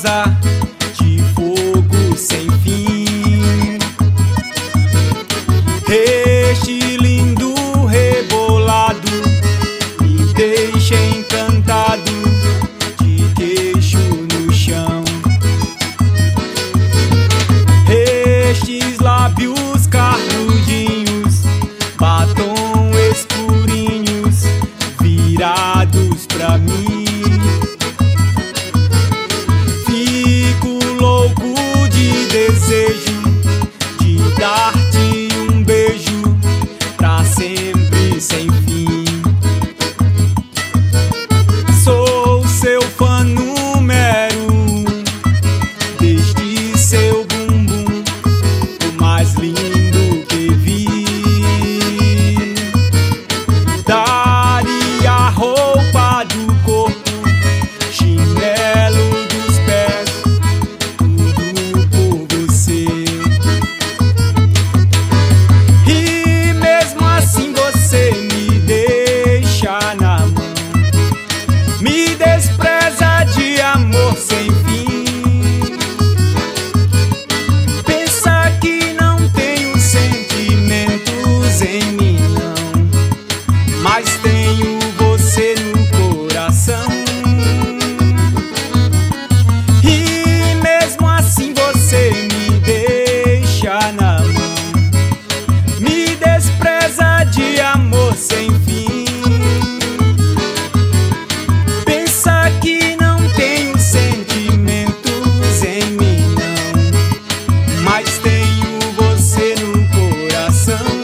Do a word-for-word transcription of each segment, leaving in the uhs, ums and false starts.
cheirosa de fogo sem fim. Este lindo rebolado me deixa encantado, de queixo no chão. Estes lábios carnudinhos, batom escurinhos, virados pra mim. Fico louco de desejo de dar-te um beijo pra sempre sem fim. Sou seu fã número um, desde seu bumbum, o mais lindo que vi. Daria a roupa do corpo, chinelo dos pés, tudo por você. E mesmo assim você me deixa na mão, me despreza de amor sem fim. Pensa que não tenho sentimentos em mim, não, mas tenho você no coração. E mesmo assim você me deixa na mão, me despreza de amor sem fim. Pensa que não tenho sentimentos em mim, não, mas tenho você no coração.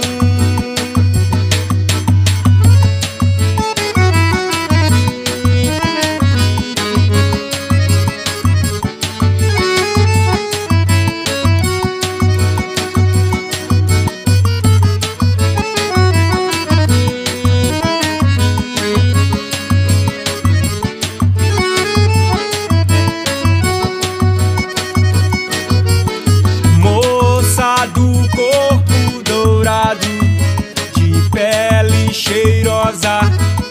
Moça do corpo dourado, de pele cheirosa